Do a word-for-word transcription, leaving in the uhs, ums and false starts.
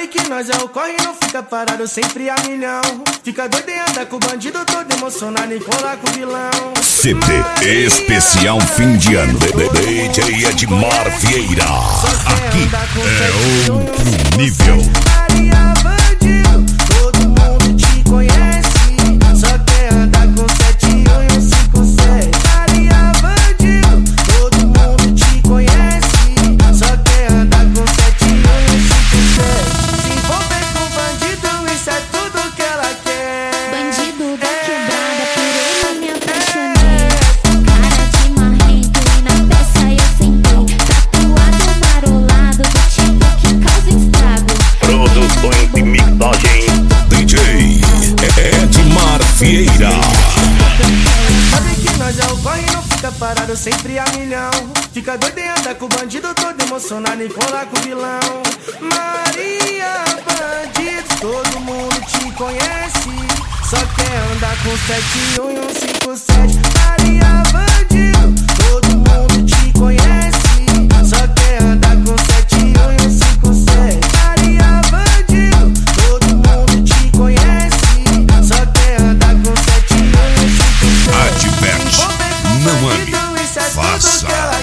Sabe que nós é o corre, não fica parado sempre a milhão. Fica doido e anda com o bandido, todo emocionado e colar com o vilão. C T especial fim de ano, D J Edmar Vieira. Aqui é outro nível. Maria bandido, todo mundo te conhece. Só quer andar com sete um e um cinco sete. Maria bandido, todo mundo te conhece. Só quer andar com sete um e um cinco sete. Se envolver com bandido, isso é tudo que ela quer. Bandido da quebrada, por ele me apaixonei. Cara de marrento e na peça eu sentei. Tatuado, marolado, do tipo que causa estrago. Produções e mixagem D J Edmar Vieira. Sabe que nós é o corre, não fica parado sempre a milhão. Fica doido e anda com o bandido, todo emocionado e colar com o vilão. Maria bandido, todo mundo te conhece. Só quer andar com sete um e um cinco sete. Maria bandido, todo mundo te conhece. Só quer andar com sete um e um cinco sete. Maria bandido, todo mundo te conhece. Só quer andar com sete um e um cinco sete. Adverte, não ame, faça.